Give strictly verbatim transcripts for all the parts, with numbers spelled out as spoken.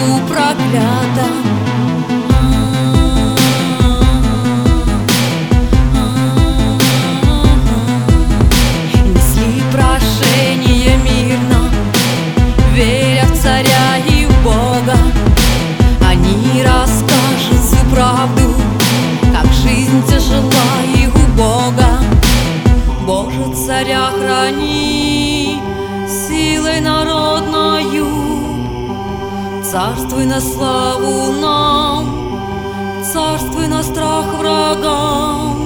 краю проклятом. Несли прошение мирно, веря в царя и в Бога. Они расскажут всю правду, как жизнь тяжела и убога. Боже, царя храни силой народною, царствуй на славу нам, царствуй на страх врагам.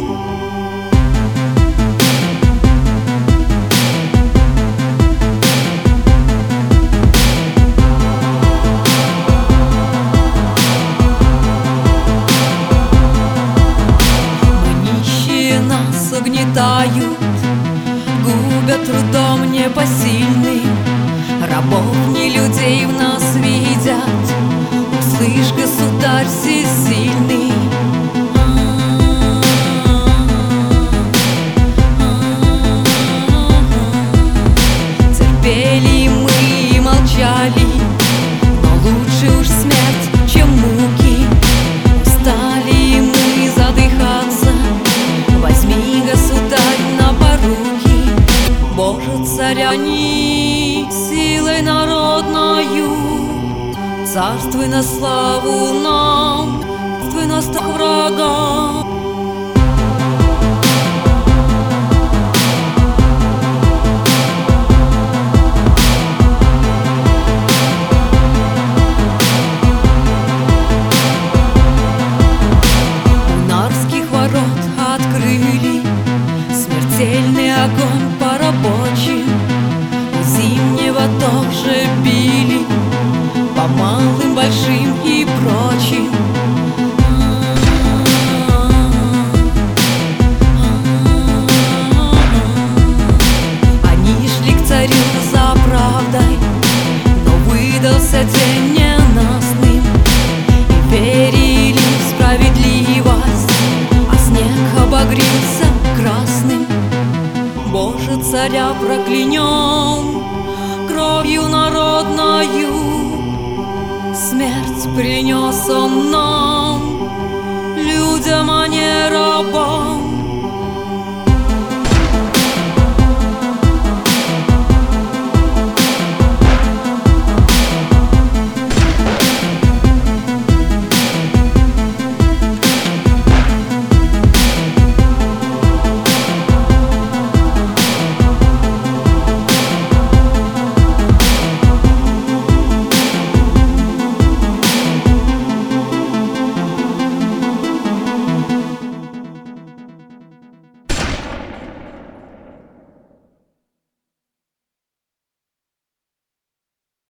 Угнетают, губят трудом непосильным, рабов не людей в нас видят. Услышь, государь всесильный. Терпели мы и молчали, но лучше уж смерть, чем муки. Устали мы задыхаться, возьми, государь, на поруки. Боже, царя ни силой народною, царствуй на славу нам, царствуй на страх врагам. У Нарвских ворот открыли смертельный огонь по рабочим. У Зимнего тоже били по малым, большим и прочим. Они шли к царю за правдой, но выдался день ненастным, и верили в справедливость, а снег обогрелся красным. Боже, царя проклянем кровью народною, смерть принес он нам, людям, а не